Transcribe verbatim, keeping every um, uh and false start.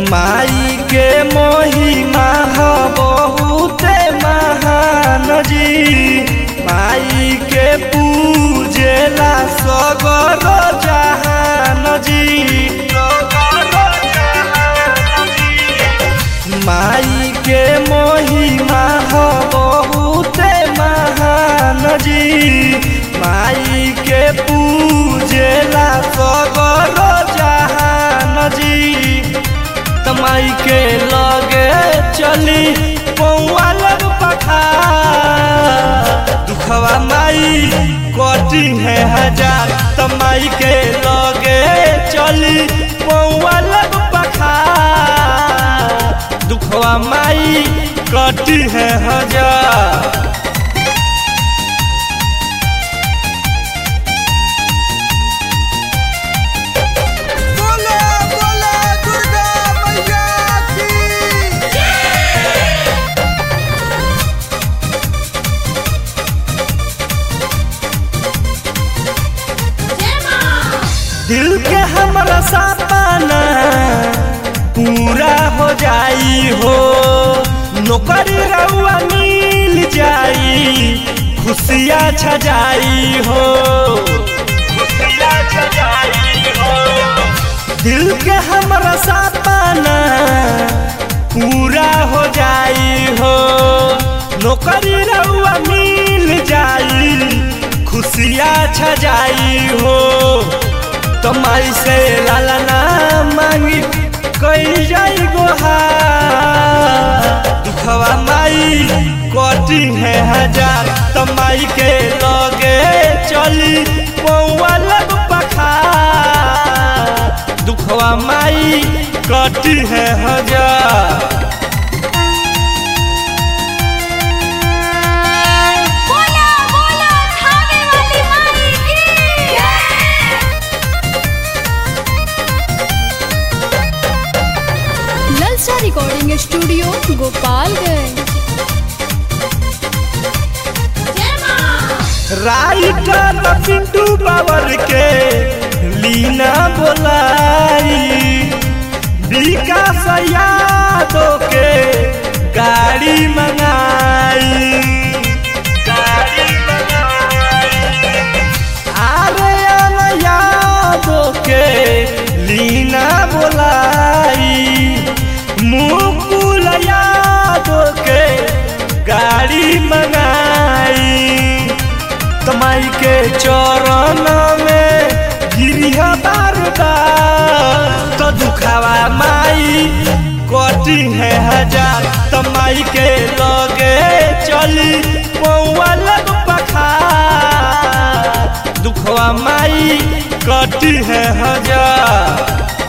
माई के महिमा ह बहुते महान जी। माई के पूजेला सगर जहान जी। माई के महिमा ह बहुते महान जी। माई के पूजेला सगर जहान जी। माई के लगे चली पौआ लग पखा दुखवा माई कटी है हजार। तमाई के लगे चली पौआ लग पखा दुखवा माई कटी है हजार। दिल के हमारा सपना पूरा हो जाई हो। नौकरी रउआ मिल जाई खुशियाँ छा जाई हो। खुशियाँ छा जाई हो। दिल के हमारा सपना पूरा हो जाई हो। नौकरी रउआ मिल जाई खुशियाँ छा जाई हो। तमाई से लाला ना मांगी कई जाई गोहा दुखवा माई कटी है हजार। तमाई के लगे चली पौआ लग पखा दुखवा माई कटी है हजार। Recording studio Gopalganj. Writer Pintu Babar के लीना बोलाई विकास यादव के गाड़ी मंगाई। गाड़ी मंगाई आर्यन यादव के लीना बोलाई। मुकुल यादव के गाड़ी मंगाई। तमाई के चरण में गिरिया बार बार तो दुखावा माई कटी है हजार। तमाई के लगे चली पौआ लग पखा दुखवा माई कटी है हजार।